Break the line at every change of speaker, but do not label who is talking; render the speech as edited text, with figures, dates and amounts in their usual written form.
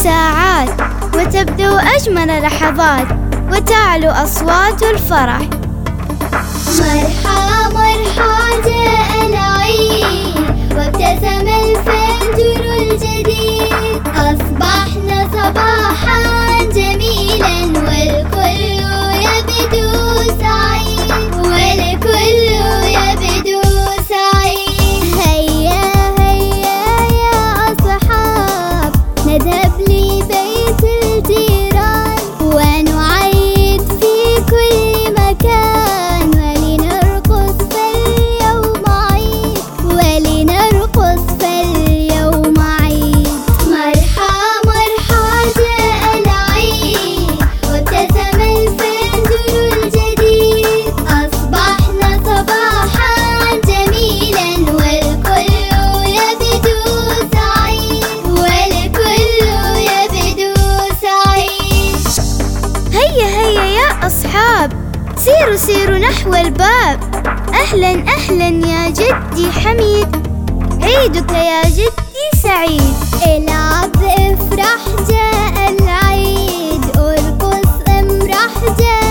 ساعات وتبدو أجمل لحظات وتعلو أصوات الفرح.
مرحى مرحى جاء العيد وابتسم الفجر الجديد، أصبحنا صباحا جميلا والكل يبدو سعيد، والكل يبدو سعيد. هيا هيا يا أصحاب نذهب لبيت الجيران ونعيد في كل مكان، ولنرقص فاليوم عيد، ولنرقص فاليوم عيد. مرحى مرحى جاء العيد وابتسم الفجر الجديد، أصبحنا صباحا جميلا والكل يبدو سعيد، والكل يبدو سعيد.
هيا هيا يا أصحاب سيروا سيروا نحو الباب، أهلا أهلا يا جدي حميد، عيدك يا جدي سعيد.
العب افرح جاء العيد، ارقص امرح جاء